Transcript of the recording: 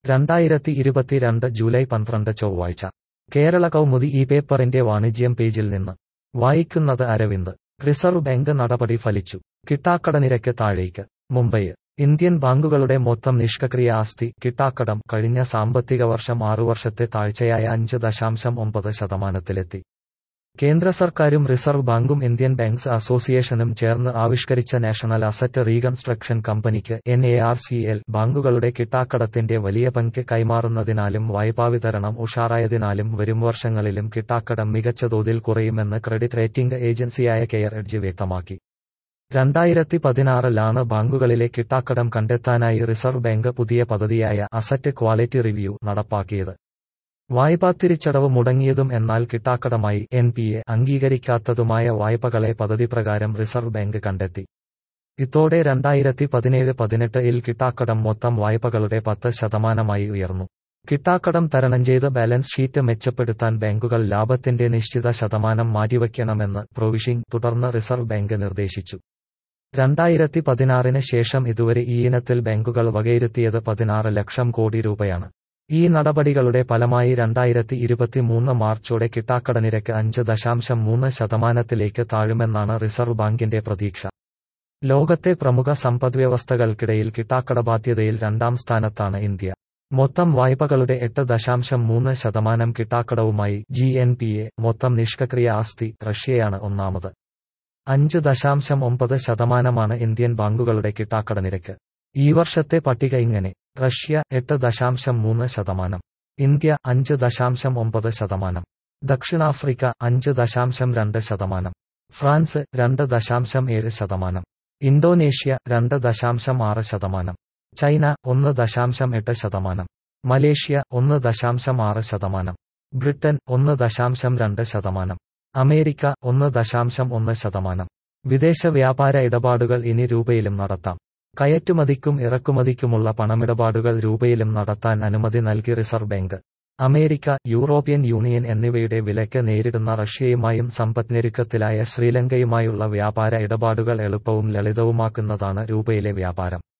2022 July 12 ചൊവ്വാഴ്ച കേരള കൗമുദി ഈ പേപ്പറിന്റെ വാണിജ്യം പേജിൽ നിന്ന് വായിക്കുന്നത് അരവിന്ദ്. റിസർവ് ബാങ്ക് നടപടി ഫലിച്ചു. കിട്ടാക്കടനിരക്ക് താഴേക്ക്. മുംബൈ. ഇന്ത്യൻ ബാങ്കുകളുടെ മൊത്തം നിഷ്ക്രിയ ആസ്തി കിട്ടാക്കടം കഴിഞ്ഞ സാമ്പത്തിക വർഷം 6 വർഷത്തെ താഴ്ചയായ 5.9%-ലെത്തി. കേന്ദ്ര സർക്കാരും റിസർവ് ബാങ്കും ഇന്ത്യൻ ബാങ്ക്സ് അസോസിയേഷനും ചേർന്ന് ആവിഷ്കരിച്ച നാഷണൽ അസറ്റ് റീകൺസ്ട്രക്ഷൻ കമ്പനിക്ക് NARCL ബാങ്കുകളുടെ കിട്ടാക്കടത്തിന്റെ വലിയ പങ്ക് കൈമാറുന്നതിനാലും വായ്പാവിതരണം ഉഷാറായതിനാലും വരും വർഷങ്ങളിലും കിട്ടാക്കടം മികച്ച തോതിൽ കുറയുമെന്ന് ക്രെഡിറ്റ് റേറ്റിംഗ് ഏജൻസിയായ കെയർ എഡ്ജ് വ്യക്തമാക്കി. 2016-ലാണ് ബാങ്കുകളിലെ കിട്ടാക്കടം കണ്ടെത്താനായി റിസർവ് ബാങ്ക് പുതിയ പദ്ധതിയായ അസറ്റ് ക്വാളിറ്റി റിവ്യൂ നടപ്പാക്കിയത്. വായ്പാ തിരിച്ചടവ് മുടങ്ങിയതും എന്നാൽ കിട്ടാക്കടമായി NPA അംഗീകരിക്കാത്തതുമായ വായ്പകളെ പദ്ധതി പ്രകാരം റിസർവ് ബാങ്ക് കണ്ടെത്തി. ഇതോടെ 2017-18-ൽ കിട്ടാക്കടം മൊത്തം വായ്പകളുടെ 10%-ആയി ഉയർന്നു. കിട്ടാക്കടം തരണം ചെയ്ത് ബാലൻസ് ഷീറ്റ് മെച്ചപ്പെടുത്താൻ ബാങ്കുകൾ ലാഭത്തിന്റെ നിശ്ചിത ശതമാനം മാറ്റിവയ്ക്കണമെന്ന് പ്രൊവിഷിംഗ് തുടർന്ന് റിസർവ് ബാങ്ക് നിർദ്ദേശിച്ചു. 2016-ന് ശേഷം ഇതുവരെ ഈ ഇനത്തിൽ ബാങ്കുകൾ വകയിരുത്തിയത് 16 ലക്ഷം കോടി രൂപയാണ്. ഈ നടപടികളുടെ ഫലമായി 2023 മാർച്ചോടെ കിട്ടാക്കടനിരക്ക് 5.3%-ലേക്ക് താഴുമെന്നാണ് റിസർവ് ബാങ്കിന്റെ പ്രതീക്ഷ. ലോകത്തെ പ്രമുഖ സമ്പദ്വ്യവസ്ഥകൾക്കിടയിൽ കിട്ടാക്കടബാധ്യതയിൽ 2ാം സ്ഥാനത്താണ് ഇന്ത്യ. മൊത്തം വായ്പകളുടെ 8.3% കിട്ടാക്കടവുമായി GNPA. മൊത്തം നിഷ്ക്രിയ ആസ്തി റഷ്യയാണ് ഒന്നാമത്. 5.9%-മാണ് ഇന്ത്യൻ ബാങ്കുകളുടെ കിട്ടാക്കടനിരക്ക്. ഈ വർഷത്തെ പട്ടിക ഇങ്ങനെ: റഷ്യ 8.3%, ഇന്ത്യ 5.9%, ദക്ഷിണാഫ്രിക്ക 5.2%, France 2.7%, Indonesia 2.6%, China 1.8%, Malaysia 1.6%, Britain 1.2%, America 1.1%. വിദേശ വ്യാപാര ഇടപാടുകൾ ഇനി രൂപയിലും നടത്താം. കയറ്റുമതിക്കും ഇറക്കുമതിക്കുമുള്ള പണമിടപാടുകൾ രൂപയിലും നടത്താൻ അനുമതി നൽകി Reserve Bank. America, European Union എന്നിവയുടെ വിലക്ക് നേരിടുന്ന റഷ്യയുമായും സമ്പദ്ഞെരുക്കത്തിലായ ശ്രീലങ്കയുമായുള്ള വ്യാപാര ഇടപാടുകൾ എളുപ്പവും ലളിതവുമാക്കുന്നതാണ് രൂപയിലെ വ്യാപാരം.